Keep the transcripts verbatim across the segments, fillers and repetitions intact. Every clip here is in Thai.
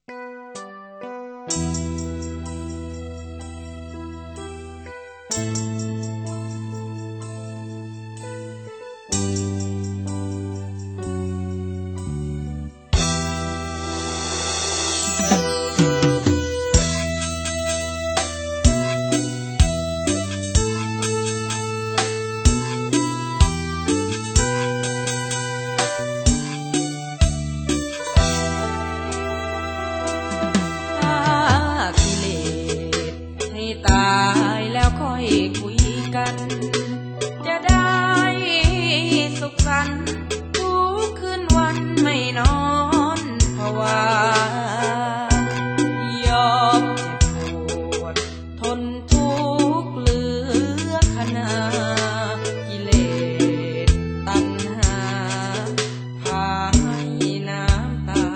ตายแล้วค่อยคุยกันจะได้สุขสันต์ทุกคืนวันไม่นอนภาวายอมเจ็บปวดทนทุกข์เหลือขนากิเลสตัณหาพาให้น้ำตา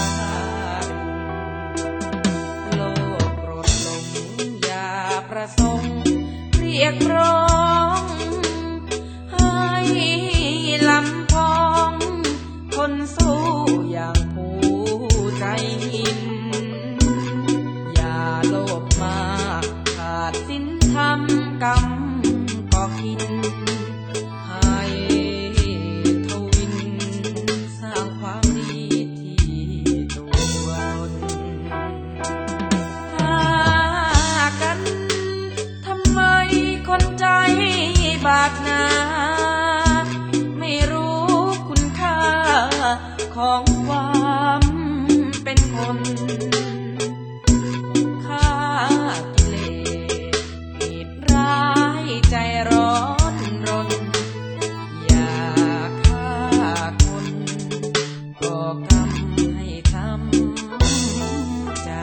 โลกรดลงประสงค์เรียกร้องให้ลำพองคนสู้อย่างผู้ใจหินอย่าโลภมากขาดศีลธรรมกรรมก็กินให้ทวินสร้างความดีที่ตัวตนคนใจบาปหนาไม่รู้คุณค่าของความเป็นคนฆ่ากิเลสผิดร้ายใจร้อนรนอย่าฆ่าคนก่อกรรมให้ช้ำใจ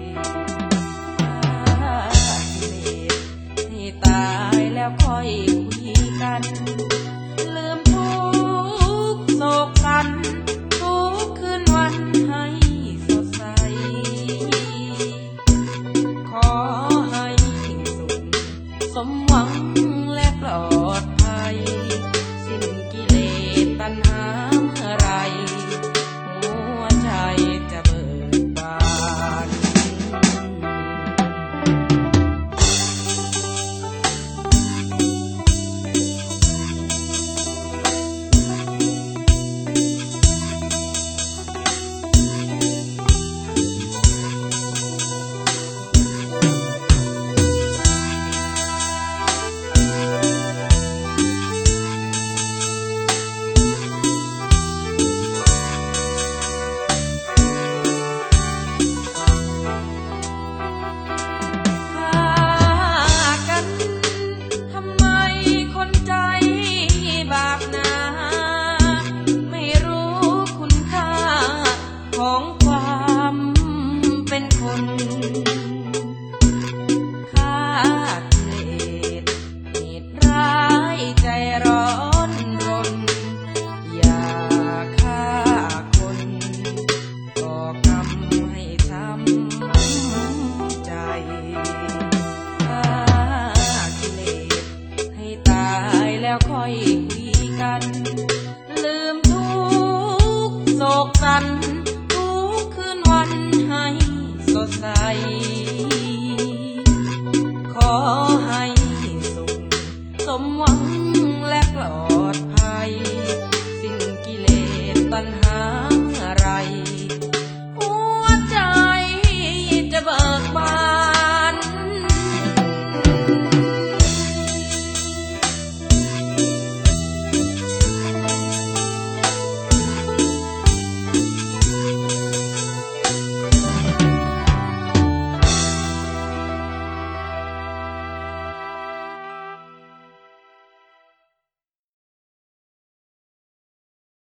ตายแล้วค่อยคุยกันลืมทุกโศกสันทุกคืนวันให้สดใสขอให้สุขสมหวังและปลอดภัยสิ้นกิเลสตัณหาเมื่อไรหัวใจจะเบิกบานของความเป็นคนฆ่ากิเลสเหตุร้ายใจร้อนรนอย่าฆ่าคนก่อกรรมให้ช้ำใจฆ่ากิเลสให้ตายแล้วค่อยคุยกันลืมทุกโศกสันวันให้สดใสขอให้สุขสมหวังและปลอดภัยสิ้นกิเลสตัณหาอะไร